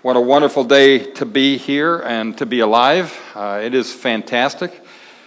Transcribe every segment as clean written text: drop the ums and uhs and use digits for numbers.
What a wonderful day to be here and to be alive. It is fantastic.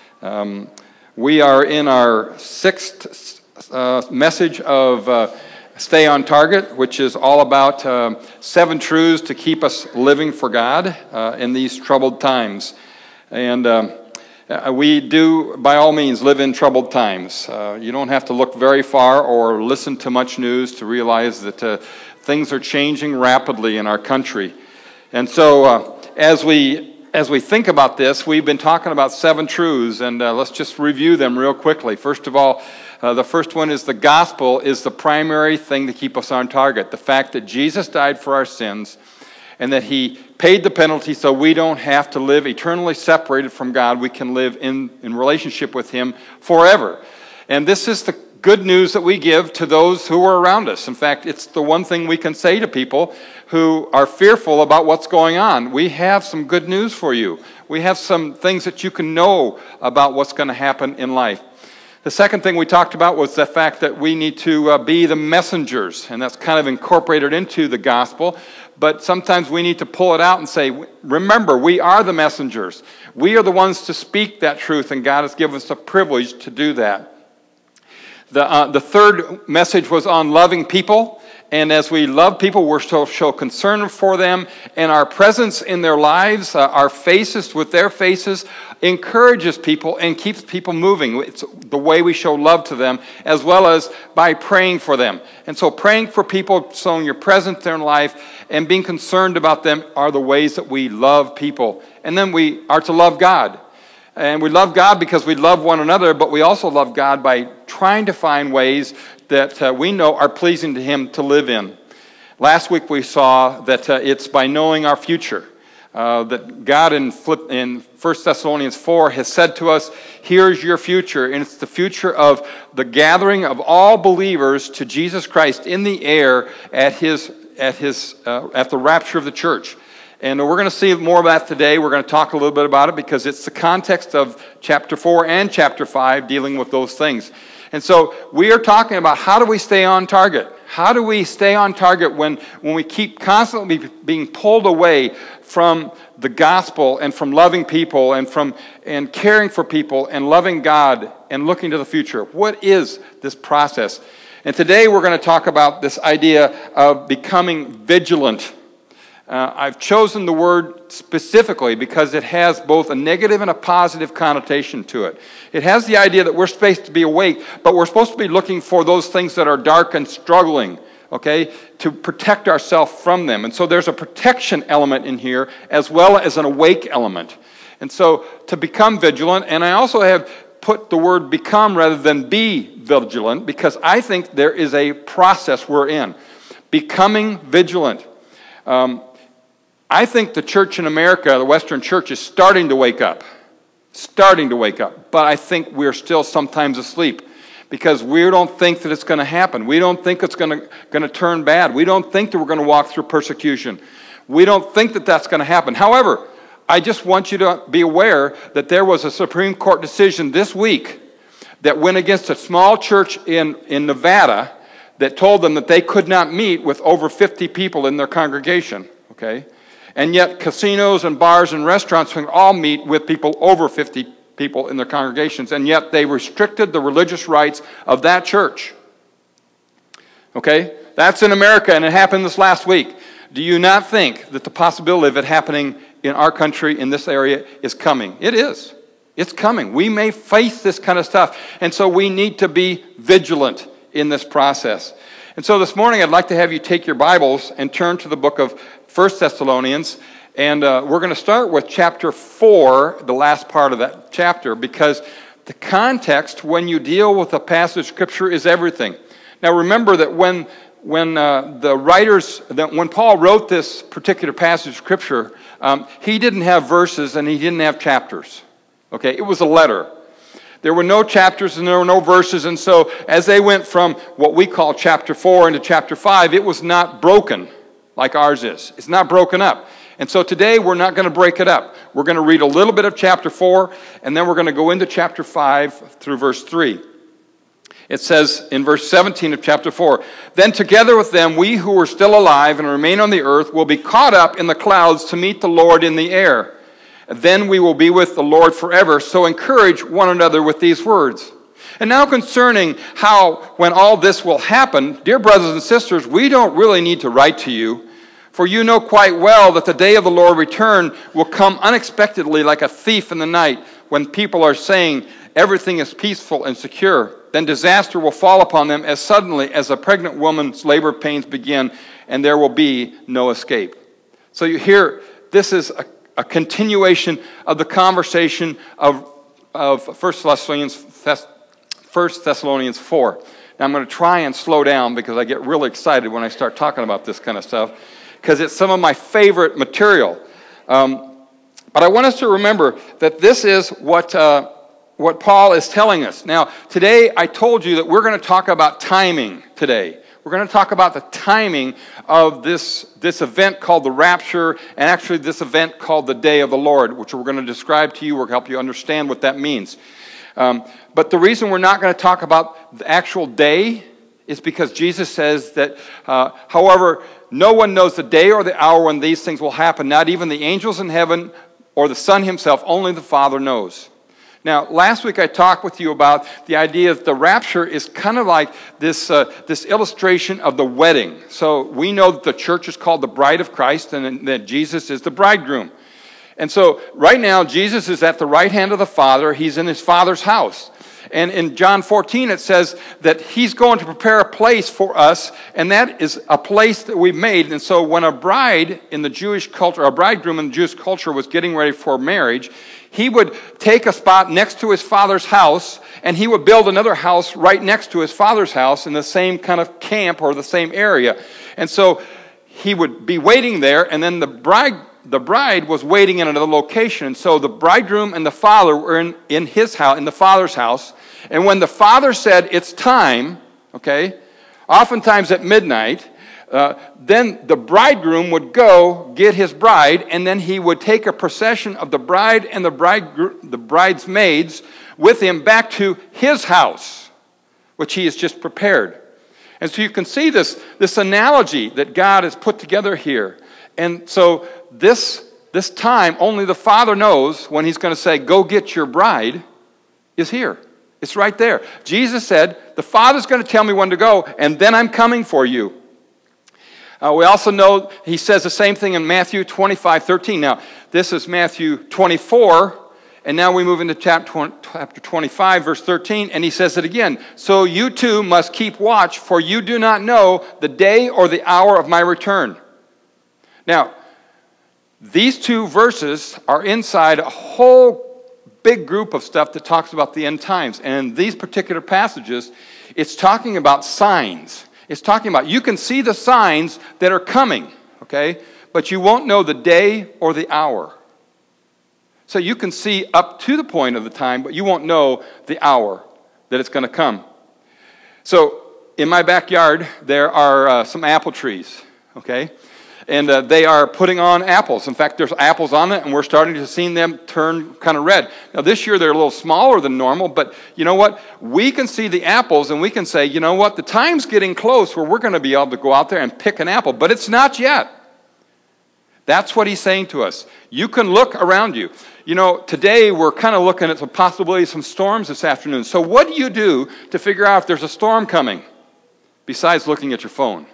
We are in our sixth message of Stay on Target, which is all about 7 truths to keep us living for God in these troubled times. And we do, by all means, live in troubled times. You don't have to look very far or listen to much news to realize that things are changing rapidly in our country. And so as we think about this, we've been talking about 7 truths, and let's just review them real quickly. First of all, the first one is the gospel is the primary thing to keep us on target. The fact that Jesus died for our sins and that he paid the penalty so we don't have to live eternally separated from God. We can live in relationship with him forever. And this is the good news that we give to those who are around us. In fact, it's the one thing we can say to people who are fearful about what's going on. We have some good news for you. We have some things that you can know about what's going to happen in life. The second thing we talked about was the fact that we need to be the messengers, and that's kind of incorporated into the gospel. But sometimes we need to pull it out and say, remember, we are the messengers. We are the ones to speak that truth, and God has given us a privilege to do that. The third message was on loving people, and as we love people, we're to show concern for them, and our presence in their lives, our faces with their faces, encourages people and keeps people moving. It's the way we show love to them, as well as by praying for them. And so praying for people, showing your presence in their life, and being concerned about them are the ways that we love people. And then we are to love God. And we love God because we love one another, but we also love God by trying to find ways that we know are pleasing to him to live in. Last week we saw that it's by knowing our future. That God in 1 Thessalonians 4 has said to us, here's your future. And it's the future of the gathering of all believers to Jesus Christ in the air at the rapture of the church. And we're going to see more of that today. We're going to talk a little bit about it because it's the context of chapter 4 and chapter 5 dealing with those things. And so we are talking about how do we stay on target? How do we stay on target when we keep constantly being pulled away from the gospel and from loving people and caring for people and loving God and looking to the future? What is this process? And today we're going to talk about this idea of becoming vigilant. I've chosen the word specifically because it has both a negative and a positive connotation to it. It has the idea that we're supposed to be awake, but we're supposed to be looking for those things that are dark and struggling, okay, to protect ourselves from them. And so there's a protection element in here as well as an awake element. And so to become vigilant, and I also have put the word become rather than be vigilant because I think there is a process we're in. Becoming vigilant. I think the church in America, the Western church, is starting to wake up. But I think we're still sometimes asleep because we don't think that it's going to happen. We don't think it's going to turn bad. We don't think that we're going to walk through persecution. We don't think that that's going to happen. However, I just want you to be aware that there was a Supreme Court decision this week that went against a small church in Nevada that told them that they could not meet with over 50 people in their congregation, okay? And yet casinos and bars and restaurants can all meet with people over 50 people in their congregations, and yet they restricted the religious rights of that church. Okay? That's in America, and it happened this last week. Do you not think that the possibility of it happening in our country, in this area, is coming? It is. It's coming. We may face this kind of stuff, and so we need to be vigilant in this process. And so this morning I'd like to have you take your Bibles and turn to the book of 1 Thessalonians, and we're going to start with chapter 4, the last part of that chapter, because the context when you deal with a passage of Scripture is everything. Now remember that when Paul wrote this particular passage of Scripture, he didn't have verses and he didn't have chapters. Okay, it was a letter. There were no chapters and there were no verses, and so as they went from what we call chapter 4 into chapter 5, it was not broken like ours is. It's not broken up. And so today we're not going to break it up. We're going to read a little bit of chapter 4, and then we're going to go into chapter 5 through verse 3. It says in verse 17 of chapter 4, "Then together with them, we who are still alive and remain on the earth will be caught up in the clouds to meet the Lord in the air. Then we will be with the Lord forever. So encourage one another with these words." And now concerning how, when all this will happen, dear brothers and sisters, we don't really need to write to you, for you know quite well that the day of the Lord's return will come unexpectedly like a thief in the night, when people are saying everything is peaceful and secure. Then disaster will fall upon them as suddenly as a pregnant woman's labor pains begin, and there will be no escape. So you hear, this is a continuation of the conversation of 1 Thessalonians 4. Now I'm going to try and slow down because I get really excited when I start talking about this kind of stuff, because it's some of my favorite material. But I want us to remember that this is what Paul is telling us. Now, today I told you that we're going to talk about timing today. We're going to talk about the timing of this event called the rapture, and actually this event called the day of the Lord, which we're going to describe to you or help you understand what that means. But the reason we're not going to talk about the actual day is because Jesus says that, however, no one knows the day or the hour when these things will happen, not even the angels in heaven or the Son himself, only the Father knows. Now, last week I talked with you about the idea that the rapture is kind of like this illustration of the wedding. So we know that the church is called the bride of Christ and that Jesus is the bridegroom. And so right now, Jesus is at the right hand of the Father. He's in his Father's house. And in John 14, it says that he's going to prepare a place for us, and that is a place that we've made. And so when a bride in the Jewish culture, a bridegroom in the Jewish culture was getting ready for marriage, he would take a spot next to his father's house, and he would build another house right next to his father's house in the same kind of camp or the same area. And so he would be waiting there, and then the bride was waiting in another location. And so the bridegroom and the father were in his house, in the father's house. And when the father said, "It's time," okay, oftentimes at midnight, then the bridegroom would go get his bride, and then he would take a procession of the bride and the bridesmaids with him back to his house, which he has just prepared. And so you can see this analogy that God has put together here. And so this time, only the Father knows when he's going to say, "Go get your bride," is here. It's right there. Jesus said, "The Father's going to tell me when to go, and then I'm coming for you." We also know he says the same thing in Matthew 25:13. Now, this is Matthew 24, and now we move into chapter 25, verse 13, and he says it again. "So you too must keep watch, for you do not know the day or the hour of my return." Now, these two verses are inside a whole big group of stuff that talks about the end times. And in these particular passages, it's talking about signs. It's talking about, you can see the signs that are coming, okay? But you won't know the day or the hour. So you can see up to the point of the time, but you won't know the hour that it's going to come. So in my backyard, there are some apple trees, okay? And they are putting on apples. In fact, there's apples on it, and we're starting to see them turn kind of red. Now, this year, they're a little smaller than normal, but you know what? We can see the apples, and we can say, you know what? The time's getting close where we're going to be able to go out there and pick an apple, but it's not yet. That's what he's saying to us. You can look around you. You know, today, we're kind of looking at the possibility of some storms this afternoon. So what do you do to figure out if there's a storm coming, besides looking at your phone?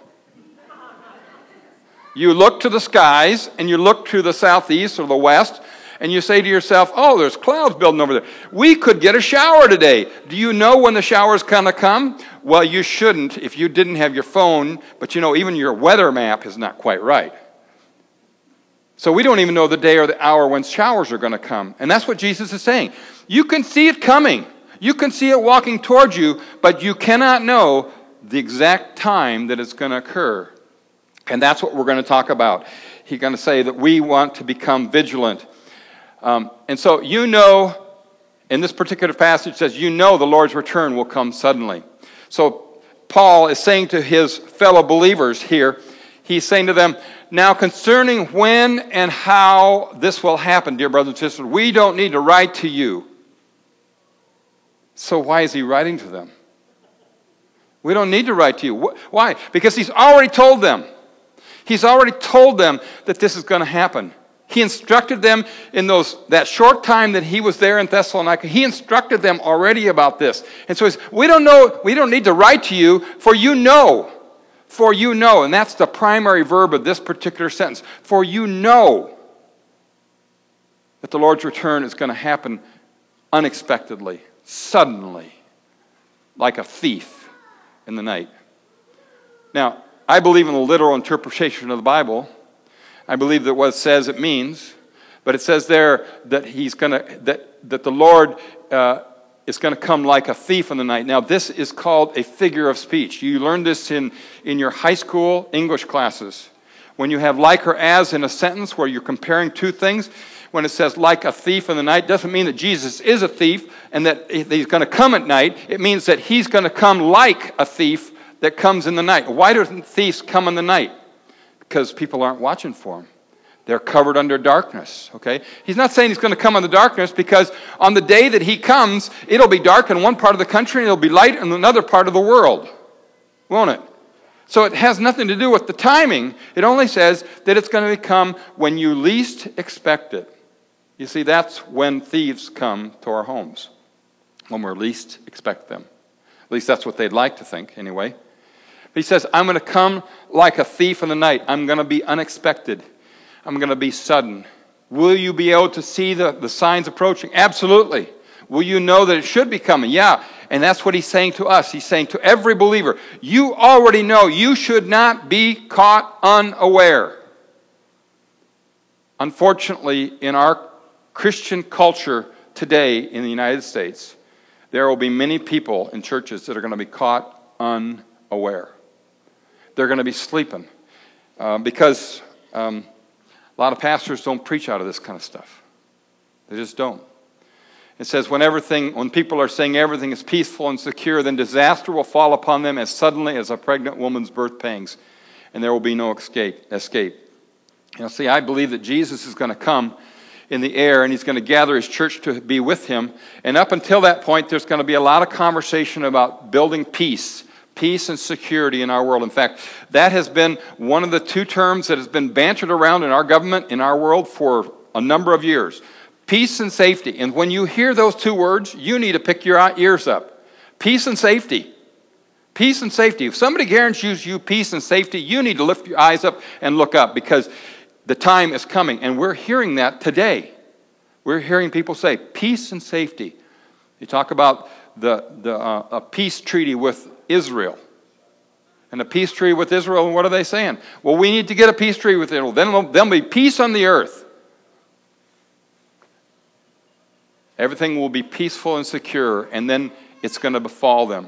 You look to the skies, and you look to the southeast or the west, and you say to yourself, "Oh, there's clouds building over there. We could get a shower today." Do you know when the shower's going to come? Well, you shouldn't if you didn't have your phone, but you know, even your weather map is not quite right. So we don't even know the day or the hour when showers are going to come. And that's what Jesus is saying. You can see it coming. You can see it walking towards you, but you cannot know the exact time that it's going to occur. And that's what we're going to talk about. He's going to say that we want to become vigilant. And so you know, in this particular passage, it says, you know the Lord's return will come suddenly. So Paul is saying to his fellow believers here, he's saying to them, now concerning when and how this will happen, dear brothers and sisters, we don't need to write to you. So why is he writing to them? We don't need to write to you. Why? Because he's already told them. He's already told them that this is going to happen. He instructed them in that short time that he was there in Thessalonica. He instructed them already about this. And so he says, we don't need to write to you, for you know. For you know. And that's the primary verb of this particular sentence. For you know that the Lord's return is going to happen unexpectedly, suddenly, like a thief in the night. Now, I believe in the literal interpretation of the Bible. I believe that what it says it means, but it says there that that the Lord is going to come like a thief in the night. Now, this is called a figure of speech. You learned this in your high school English classes. When you have like or as in a sentence where you're comparing two things, when it says like a thief in the night, doesn't mean that Jesus is a thief and that he's going to come at night. It means that he's going to come like a thief that comes in the night. Why don't thieves come in the night? Because people aren't watching for him. They're covered under darkness, okay? He's not saying he's going to come in the darkness, because on the day that he comes, it'll be dark in one part of the country and it'll be light in another part of the world, won't it? So it has nothing to do with the timing. It only says that it's going to come when you least expect it. You see, that's when thieves come to our homes, when we least expect them. At least that's what they'd like to think, anyway. But he says, I'm going to come like a thief in the night. I'm going to be unexpected. I'm going to be sudden. Will you be able to see the signs approaching? Absolutely. Will you know that it should be coming? Yeah. And that's what he's saying to us. He's saying to every believer, you already know you should not be caught unaware. Unfortunately, in our Christian culture today in the United States, there will be many people in churches that are going to be caught unaware. They're going to be sleeping because a lot of pastors don't preach out of this kind of stuff. They just don't. It says when people are saying everything is peaceful and secure, then disaster will fall upon them as suddenly as a pregnant woman's birth pangs, and there will be no escape. See, I believe that Jesus is going to come in the air, and he's going to gather his church to be with him. And up until that point, there's going to be a lot of conversation about building peace and security in our world. In fact, that has been one of the two terms that has been bantered around in our government, in our world, for a number of years. Peace and safety. And when you hear those two words, you need to pick your ears up. Peace and safety. Peace and safety. If somebody guarantees you peace and safety, you need to lift your eyes up and look up, because the time is coming. And we're hearing that today. We're hearing people say peace and safety. You talk about a peace treaty with Israel. And a peace treaty with Israel, and what are they saying? Well, we need to get a peace treaty with Israel. Then there'll be peace on the earth. Everything will be peaceful and secure, and then it's going to befall them.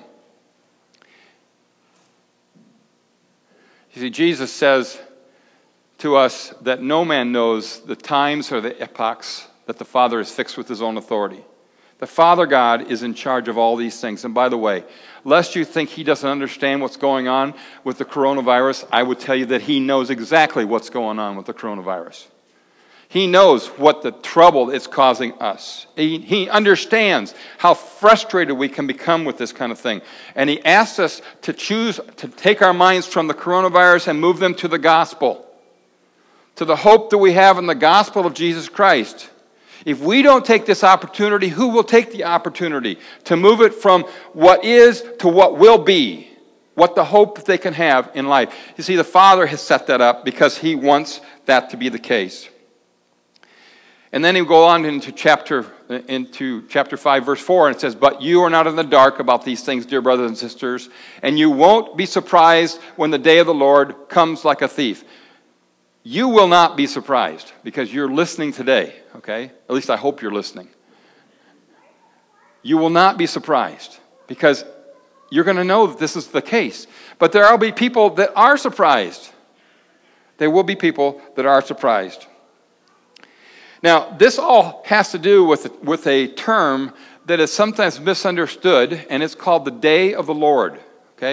You see, Jesus says to us that no man knows the times or the epochs that the Father has fixed with his own authority. The Father God is in charge of all these things. And by the way, lest you think he doesn't understand what's going on with the coronavirus, I would tell you that he knows exactly what's going on with the coronavirus. He knows what the trouble it's causing us. He understands how frustrated we can become with this kind of thing. And he asks us to choose to take our minds from the coronavirus and move them to the gospel, to the hope that we have in the gospel of Jesus Christ. If we don't take this opportunity, who will take the opportunity to move it from what is to what will be, what the hope they can have in life? You see, the Father has set that up because he wants that to be the case. And then he'll go on into chapter 5, verse 4, and it says, but you are not in the dark about these things, dear brothers and sisters, and you won't be surprised when the day of the Lord comes like a thief. You will not be surprised because you're listening today, okay? At least I hope you're listening. You will not be surprised because you're going to know that this is the case. But there will be people that are surprised. There will be people that are surprised. Now, this all has to do with a term that is sometimes misunderstood, and it's called the day of the Lord, okay?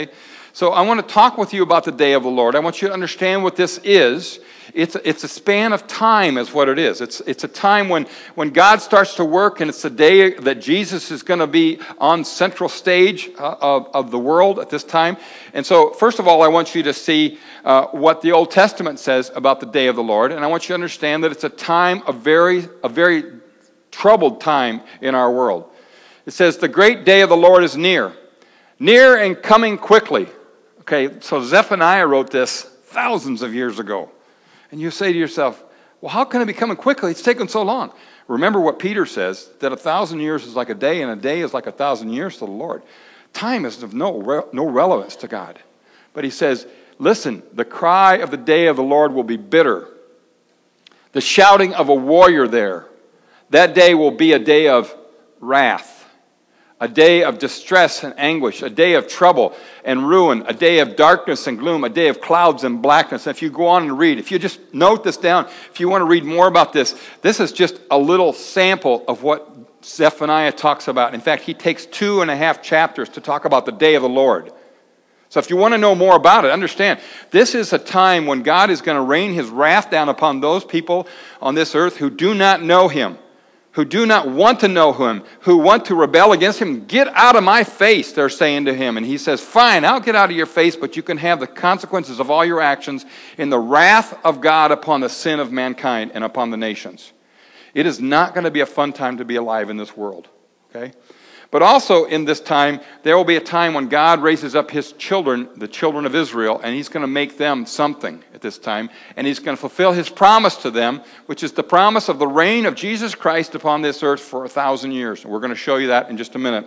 So I want to talk with you about the day of the Lord. I want you to understand what this is. It's a span of time is what it is. It's a time when God starts to work, and it's the day that Jesus is going to be on central stage of the world at this time. And so, first of all, I want you to see what the Old Testament says about the day of the Lord. And I want you to understand that it's a time, a very troubled time in our world. It says, the great day of the Lord is near and coming quickly. Okay, so Zephaniah wrote this thousands of years ago. And you say to yourself, well, how can it be coming quickly? It's taken so long. Remember what Peter says, that 1,000 years is like a day, and a day is like 1,000 years to the Lord. Time is of no relevance to God. But he says, listen, the cry of the day of the Lord will be bitter. The shouting of a warrior there. That day will be a day of wrath. A day of distress and anguish, a day of trouble and ruin, a day of darkness and gloom, a day of clouds and blackness. And if you go on and read, if you just note this down, if you want to read more about this, this is just a little sample of what Zephaniah talks about. In fact, he takes 2.5 chapters to talk about the day of the Lord. So if you want to know more about it, understand, this is a time when God is going to rain his wrath down upon those people on this earth who do not know him, who do not want to know him, who want to rebel against him. Get out of my face, they're saying to him. And he says, fine, I'll get out of your face, but you can have the consequences of all your actions in the wrath of God upon the sin of mankind and upon the nations. It is not going to be a fun time to be alive in this world, okay? But also in this time, there will be a time when God raises up his children, the children of Israel, and he's going to make them something at this time. And he's going to fulfill his promise to them, which is the promise of the reign of Jesus Christ upon this earth for 1,000 years. And we're going to show you that in just a minute.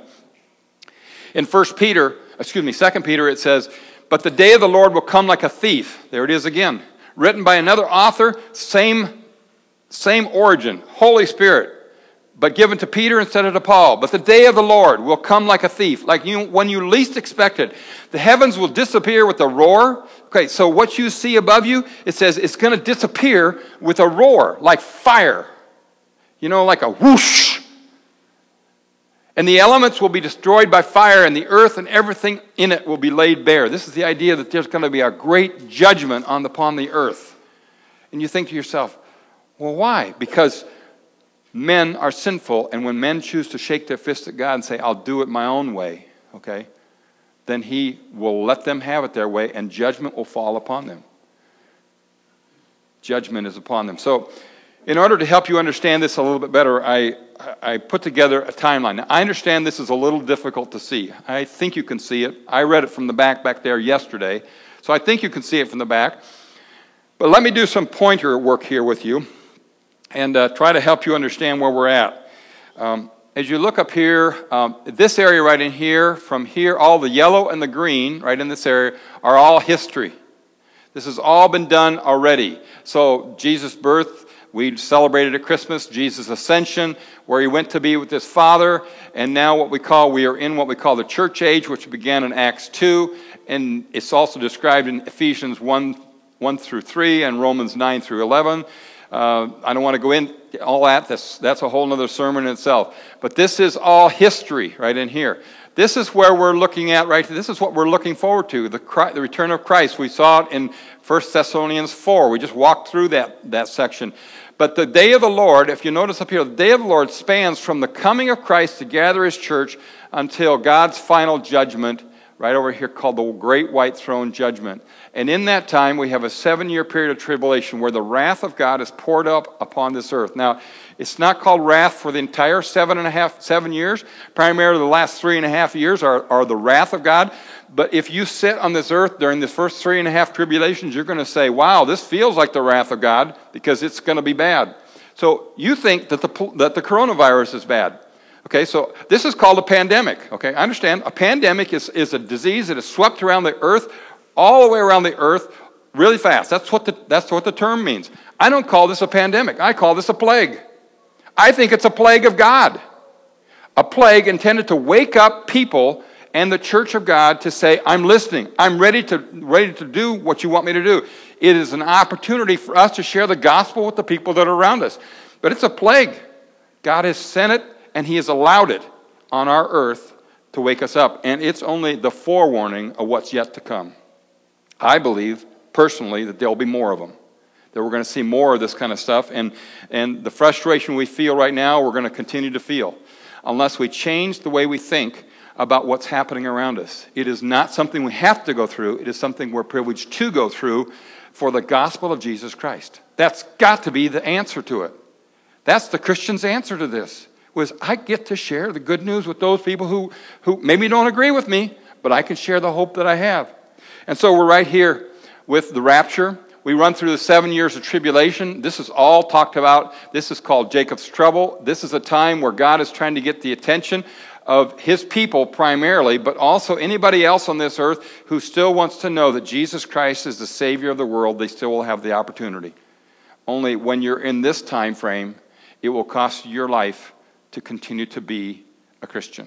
In 2 Peter, it says, but the day of the Lord will come like a thief. There it is again. Written by another author, same origin, Holy Spirit, but given to Peter instead of to Paul. But the day of the Lord will come like a thief, when you least expect it. The heavens will disappear with a roar. Okay, so what you see above you, it says it's going to disappear with a roar, like fire. Like a whoosh. And the elements will be destroyed by fire, and the earth and everything in it will be laid bare. This is the idea that there's going to be a great judgment upon the earth. And you think to yourself, well, why? Because men are sinful, and when men choose to shake their fist at God and say, I'll do it my own way, okay, then he will let them have it their way, and judgment will fall upon them. Judgment is upon them. So, in order to help you understand this a little bit better, I put together a timeline. Now, I understand this is a little difficult to see. I think you can see it. I read it from the back there yesterday, so I think you can see it from the back. But let me do some pointer work here with you, and try to help you understand where we're at. As you look up here, this area right in here, from here, all the yellow and the green right in this area are all history. This has all been done already. So Jesus' birth, we celebrated at Christmas, Jesus' ascension, where he went to be with his Father, and now we are in what we call the church age, which began in Acts 2, and it's also described in Ephesians 1 through 3 and Romans 9 through 11. I don't want to go in all that. That's a whole other sermon in itself. But this is all history right in here. This is where we're looking at right. This is what we're looking forward to, the return of Christ. We saw it in 1 Thessalonians 4. We just walked through that section. But the day of the Lord, if you notice up here, the day of the Lord spans from the coming of Christ to gather his church until God's final judgment, right over here called the Great White Throne Judgment. And in that time, we have a 7-year period of tribulation where the wrath of God is poured up upon this earth. Now, it's not called wrath for the entire 7 years. Primarily the last 3.5 years are the wrath of God. But if you sit on this earth during the first 3.5 tribulations, you're going to say, wow, this feels like the wrath of God because it's going to be bad. So you think that the coronavirus is bad. Okay, so this is called a pandemic. Okay, I understand. A pandemic is a disease that is swept around the earth, all the way around the earth, really fast. That's what the term means. I don't call this a pandemic. I call this a plague. I think it's a plague of God. A plague intended to wake up people and the church of God to say, I'm listening. I'm ready to do what you want me to do. It is an opportunity for us to share the gospel with the people that are around us. But it's a plague. God has sent it, and he has allowed it on our earth to wake us up. And it's only the forewarning of what's yet to come. I believe, personally, that there'll be more of them. That we're going to see more of this kind of stuff. And the frustration we feel right now, we're going to continue to feel. Unless we change the way we think about what's happening around us. It is not something we have to go through. It is something we're privileged to go through for the gospel of Jesus Christ. That's got to be the answer to it. That's the Christian's answer to this. Was I get to share the good news with those people who maybe don't agree with me, but I can share the hope that I have. And so we're right here with the rapture. We run through the 7 years of tribulation. This is all talked about. This is called Jacob's trouble. This is a time where God is trying to get the attention of his people primarily, but also anybody else on this earth who still wants to know that Jesus Christ is the Savior of the world. They still will have the opportunity. Only when you're in this time frame, it will cost you your life to continue to be a Christian.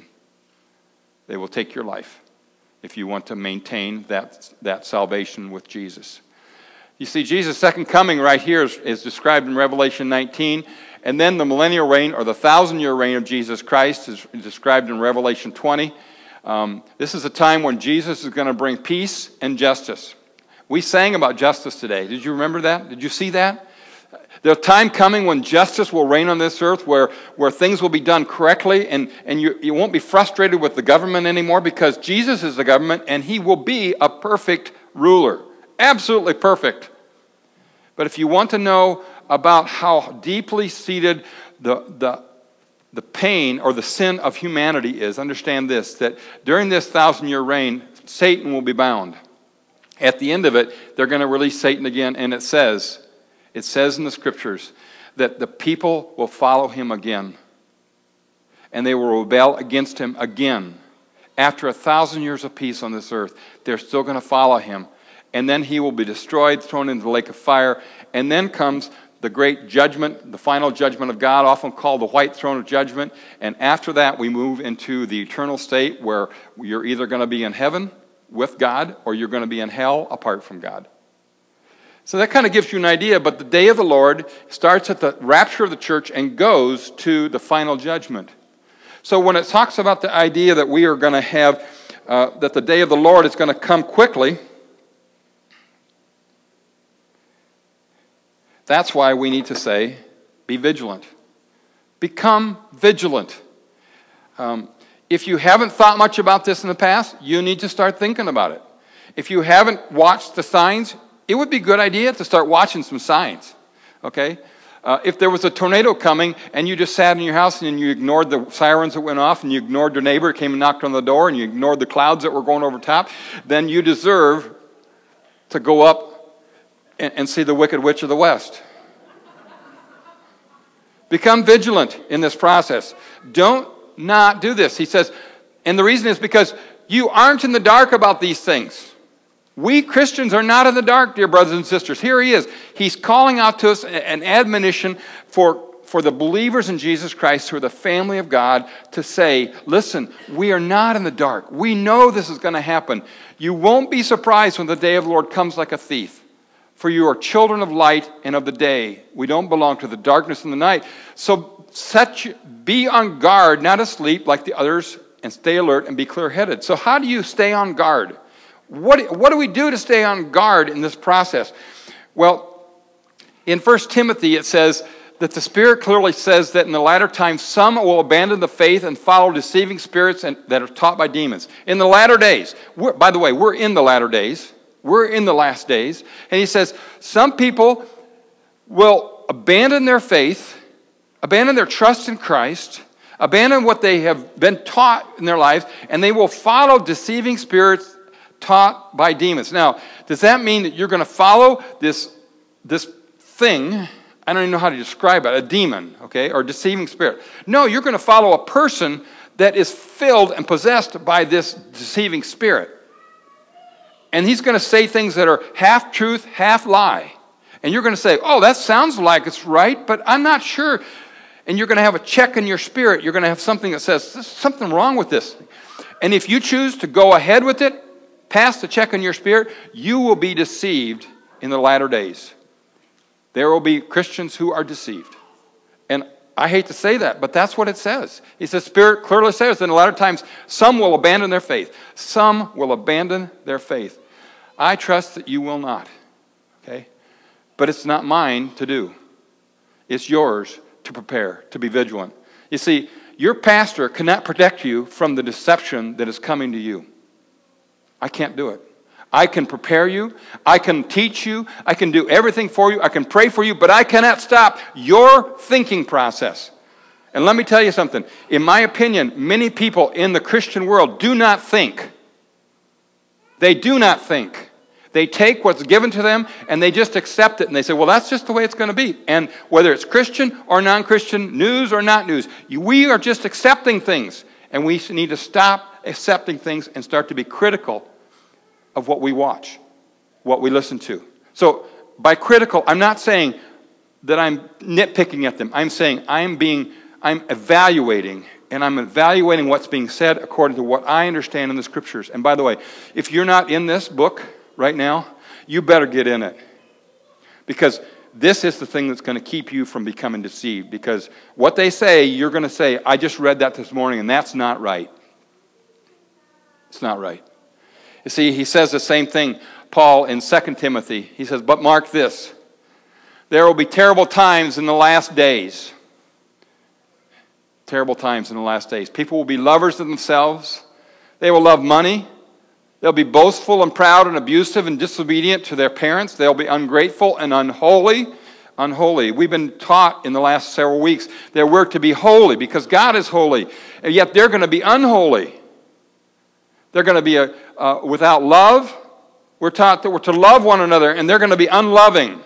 They will take your life if you want to maintain that salvation with Jesus. You see, Jesus' second coming right here is described in Revelation 19, and then the millennial reign, or the 1,000-year reign of Jesus Christ, is described in Revelation 20. This is a time when Jesus is going to bring peace and justice. We sang about justice today. Did you remember that? Did you see that? There's a time coming when justice will reign on this earth, where things will be done correctly, and you won't be frustrated with the government anymore, because Jesus is the government, and he will be a perfect ruler. Absolutely perfect. But if you want to know about how deeply seated the pain or the sin of humanity is, understand this, that during this 1,000-year reign, Satan will be bound. At the end of it, they're going to release Satan again, and it says in the scriptures that the people will follow him again, and they will rebel against him again. After 1,000 years of peace on this earth, they're still going to follow him. And then he will be destroyed, thrown into the lake of fire. And then comes the great judgment, the final judgment of God, often called the white throne of judgment. And after that, we move into the eternal state where you're either going to be in heaven with God or you're going to be in hell apart from God. So that kind of gives you an idea. But the day of the Lord starts at the rapture of the church and goes to the final judgment. So when it talks about the idea that we are going to have, that the day of the Lord is going to come quickly, that's why we need to say, be vigilant. Become vigilant. If you haven't thought much about this in the past, you need to start thinking about it. If you haven't watched the signs, it would be a good idea to start watching some signs. Okay? If there was a tornado coming and you just sat in your house and you ignored the sirens that went off and you ignored your neighbor who came and knocked on the door and you ignored the clouds that were going over top, then you deserve to go up and see the Wicked Witch of the West. Become vigilant in this process. Don't not do this. He says, and the reason is because you aren't in the dark about these things. We Christians are not in the dark, dear brothers and sisters. Here he is. He's calling out to us an admonition for the believers in Jesus Christ who are the family of God to say, listen, we are not in the dark. We know this is going to happen. You won't be surprised when the day of the Lord comes like a thief. For you are children of light and of the day. We don't belong to the darkness and the night. So be on guard, not asleep like the others, and stay alert and be clear-headed. So how do you stay on guard? What do we do to stay on guard in this process? Well, in 1 Timothy it says that the Spirit clearly says that in the latter times some will abandon the faith and follow deceiving spirits that are taught by demons. In the latter days, by the way, we're in the latter days. We're in the last days. And he says some people will abandon their faith, abandon their trust in Christ, abandon what they have been taught in their lives, and they will follow deceiving spirits taught by demons. Now, does that mean that you're going to follow this thing? I don't even know how to describe it, a demon, okay, or deceiving spirit. No, you're going to follow a person that is filled and possessed by this deceiving spirit. And he's going to say things that are half truth, half lie. And you're going to say, oh, that sounds like it's right, but I'm not sure. And you're going to have a check in your spirit. You're going to have something that says, there's something wrong with this. And if you choose to go ahead with it, pass the check in your spirit, you will be deceived in the latter days. There will be Christians who are deceived. And I hate to say that, but that's what it says. He says, Spirit clearly says, and a lot of times, some will abandon their faith. Some will abandon their faith. I trust that you will not, okay? But it's not mine to do. It's yours to prepare, to be vigilant. You see, your pastor cannot protect you from the deception that is coming to you. I can't do it. I can prepare you. I can teach you. I can do everything for you. I can pray for you, but I cannot stop your thinking process. And let me tell you something. In my opinion, many people in the Christian world do not think. They do not think. They take what's given to them and they just accept it and they say, well, that's just the way it's going to be. And whether it's Christian or non-Christian, news or not news, we are just accepting things. And we need to stop accepting things and start to be critical of what we watch, what we listen to. So by critical, I'm not saying that I'm nitpicking at them. I'm saying I'm evaluating, and I'm evaluating what's being said according to what I understand in the Scriptures. And by the way, if you're not in this book right now, you better get in it. Because this is the thing that's going to keep you from becoming deceived. Because what they say, you're going to say, I just read that this morning, and that's not right. It's not right. You see, he says the same thing, Paul, in 2 Timothy. He says, but mark this, there will be terrible times in the last days. Terrible times in the last days. People will be lovers of themselves. They will love money. They'll be boastful and proud and abusive and disobedient to their parents. They'll be ungrateful and unholy. Unholy. We've been taught in the last several weeks that we're to be holy because God is holy. And yet they're going to be unholy. They're going to be without love. We're taught that we're to love one another, and they're going to be unloving.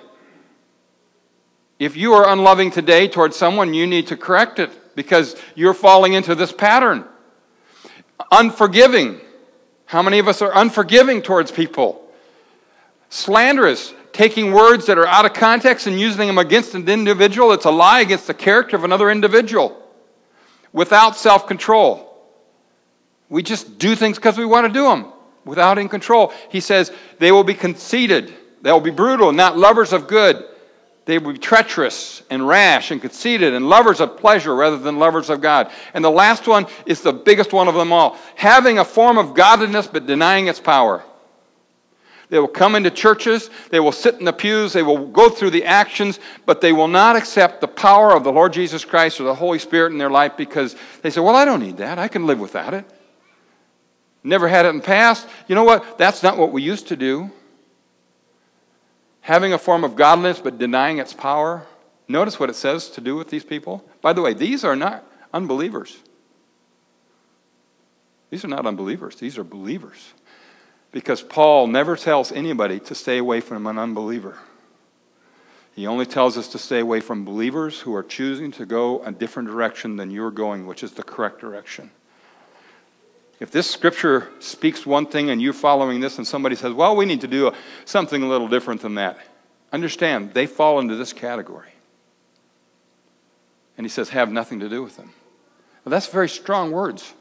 If you are unloving today towards someone, you need to correct it because you're falling into this pattern. Unforgiving. How many of us are unforgiving towards people? Slanderous. Taking words that are out of context and using them against an individual. It's a lie against the character of another individual. Without self-control. We just do things because we want to do them, without in control. He says they will be conceited. They will be brutal, not lovers of good. They will be treacherous and rash and conceited and lovers of pleasure rather than lovers of God. And the last one is the biggest one of them all. Having a form of godliness but denying its power. They will come into churches. They will sit in the pews. They will go through the actions, but they will not accept the power of the Lord Jesus Christ or the Holy Spirit in their life because they say, well, I don't need that. I can live without it. Never had it in the past. You know what? That's not what we used to do. Having a form of godliness but denying its power. Notice what it says to do with these people. By the way, these are not unbelievers. These are not unbelievers. These are believers. Because Paul never tells anybody to stay away from an unbeliever. He only tells us to stay away from believers who are choosing to go a different direction than you're going, which is the correct direction. If this scripture speaks one thing and you're following this and somebody says, well, we need to do something a little different than that, understand, they fall into this category. And he says, have nothing to do with them. Well, that's very strong words.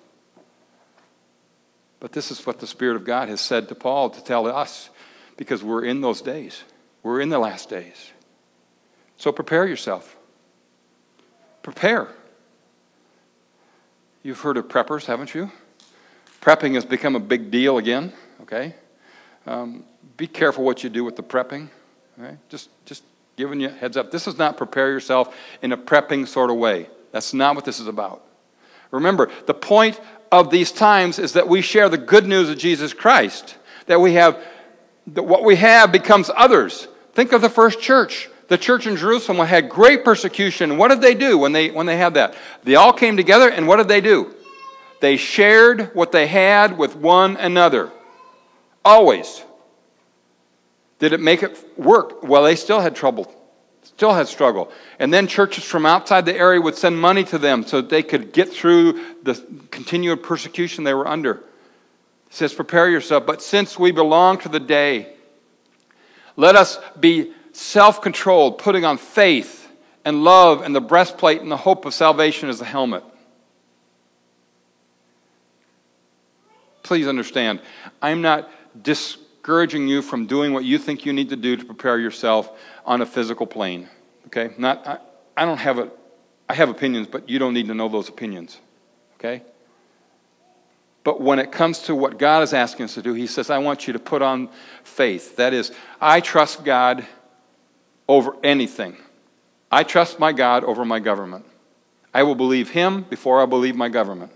But this is what the Spirit of God has said to Paul to tell us because we're in those days. We're in the last days. So prepare yourself. Prepare. You've heard of preppers, haven't you? Prepping has become a big deal again, okay? Be careful what you do with the prepping, okay? Just giving you a heads up. This is not prepare yourself in a prepping sort of way. That's not what this is about. Remember, the point of these times is that we share the good news of Jesus Christ, that what we have becomes others. Think of the first church. The church in Jerusalem had great persecution. What did they do when they had that? They all came together, and what did they do? They shared what they had with one another. Always. Did it make it work? Well, they still had trouble. Still had struggle. And then churches from outside the area would send money to them so that they could get through the continued persecution they were under. It says, prepare yourself. But since we belong to the day, let us be self-controlled, putting on faith and love and the breastplate and the hope of salvation as the helmet. Please understand, I'm not discouraging you from doing what you think you need to do to prepare yourself on a physical plane. Okay? I I have opinions, but you don't need to know those opinions, okay? But when it comes to what God is asking us to do, he says, I want you to put on faith. That is, I trust God over anything. I trust my God over my government. I will believe him before I believe my government.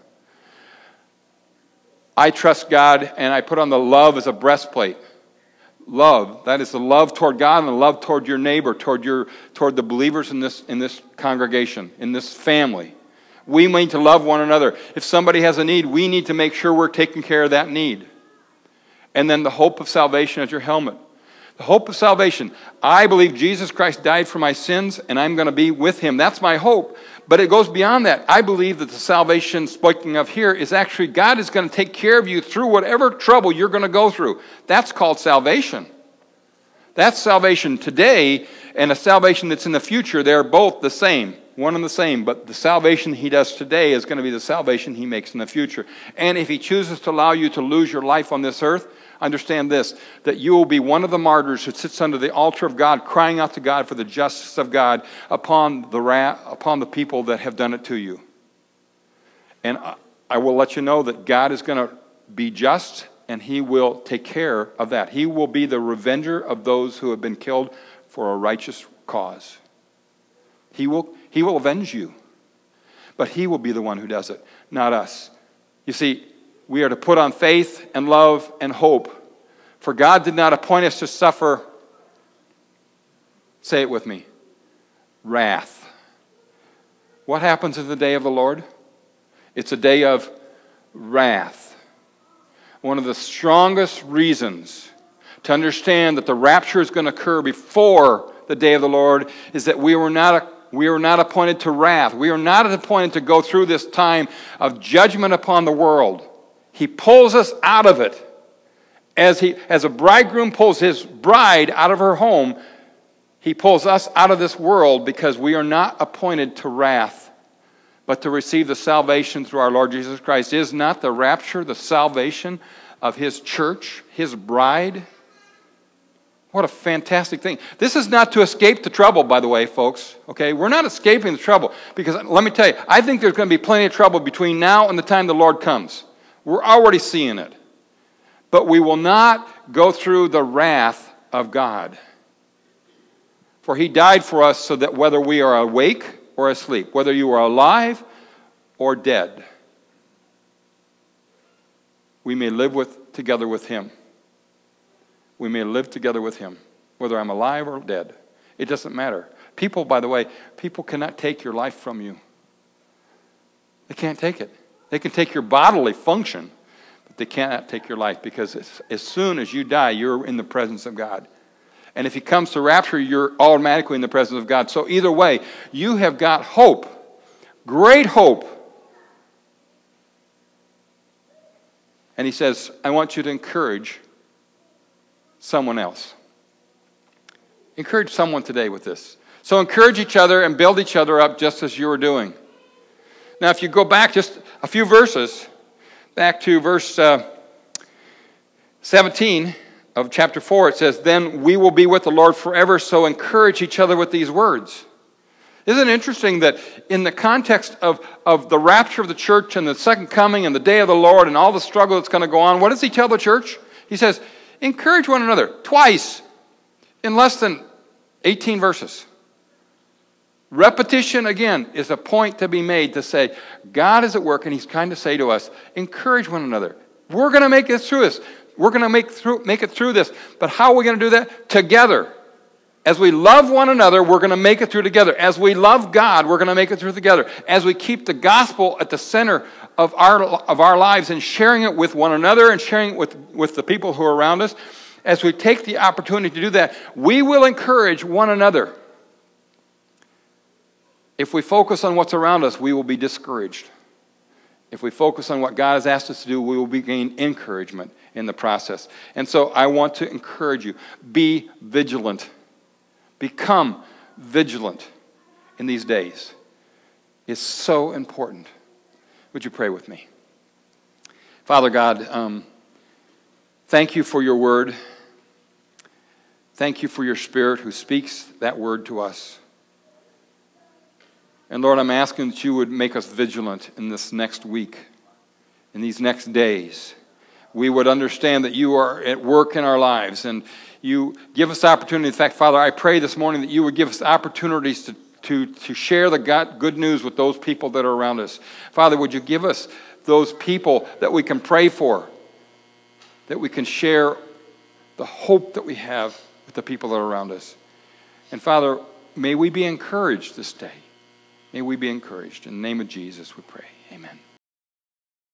I trust God, and I put on the love as a breastplate. Love, that is the love toward God and the love toward your neighbor, toward the believers in this congregation, in this family. We need to love one another. If somebody has a need, we need to make sure we're taking care of that need. And then the hope of salvation as your helmet. The hope of salvation. I believe Jesus Christ died for my sins, and I'm going to be with him. That's my hope. But it goes beyond that. I believe that the salvation speaking of here is actually God is going to take care of you through whatever trouble you're going to go through. That's called salvation. That's salvation today and a salvation that's in the future. They're both the same, one and the same. But the salvation he does today is going to be the salvation he makes in the future. And if he chooses to allow you to lose your life on this earth, understand this, that you will be one of the martyrs who sits under the altar of God, crying out to God for the justice of God upon the people that have done it to you. And I will let you know that God is going to be just, and he will take care of that. He will be the revenger of those who have been killed for a righteous cause. He will avenge you, but he will be the one who does it, not us. You see, we are to put on faith and love and hope. For God did not appoint us to suffer, say it with me, wrath. What happens in the day of the Lord? It's a day of wrath. One of the strongest reasons to understand that the rapture is going to occur before the day of the Lord is that we were not appointed to wrath. We are not appointed to go through this time of judgment upon the world. He pulls us out of it. As a bridegroom pulls his bride out of her home, he pulls us out of this world because we are not appointed to wrath, but to receive the salvation through our Lord Jesus Christ. Is not the rapture the salvation of his church, his bride? What a fantastic thing. This is not to escape the trouble, by the way, folks. Okay, we're not escaping the trouble. Because let me tell you, I think there's going to be plenty of trouble between now and the time the Lord comes. We're already seeing it. But we will not go through the wrath of God. For he died for us so that whether we are awake or asleep, whether you are alive or dead, we may live together with him. We may live together with him, whether I'm alive or dead. It doesn't matter. People, by the way, people cannot take your life from you. They can't take it. They can take your bodily function, but they cannot take your life, because as soon as you die, you're in the presence of God. And if he comes to rapture, you're automatically in the presence of God. So either way, you have got hope, great hope. And he says, I want you to encourage someone else. Encourage someone today with this. So encourage each other and build each other up just as you are doing. Now, if you go back just a few verses, back to verse 17 of chapter 4, it says, then we will be with the Lord forever, so encourage each other with these words. Isn't it interesting that in the context of the rapture of the church and the second coming and the day of the Lord and all the struggle that's going to go on, what does he tell the church? He says, encourage one another twice in less than 18 verses. Repetition, again, is a point to be made to say, God is at work, and he's trying to say to us, encourage one another. We're going to make it through this. We're going to make it through this. But how are we going to do that? Together. As we love one another, we're going to make it through together. As we love God, we're going to make it through together. As we keep the gospel at the center of our lives and sharing it with one another and sharing it with the people who are around us, as we take the opportunity to do that, we will encourage one another. If we focus on what's around us, we will be discouraged. If we focus on what God has asked us to do, we will gain encouragement in the process. And so I want to encourage you, be vigilant. Become vigilant in these days. It's so important. Would you pray with me? Father God, thank you for your word. Thank you for your Spirit who speaks that word to us. And Lord, I'm asking that you would make us vigilant in this next week, in these next days. We would understand that you are at work in our lives, and you give us opportunity. In fact, Father, I pray this morning that you would give us opportunities to share the good news with those people that are around us. Father, would you give us those people that we can pray for, that we can share the hope that we have with the people that are around us. And Father, may we be encouraged this day. May we be encouraged. In the name of Jesus we pray. Amen.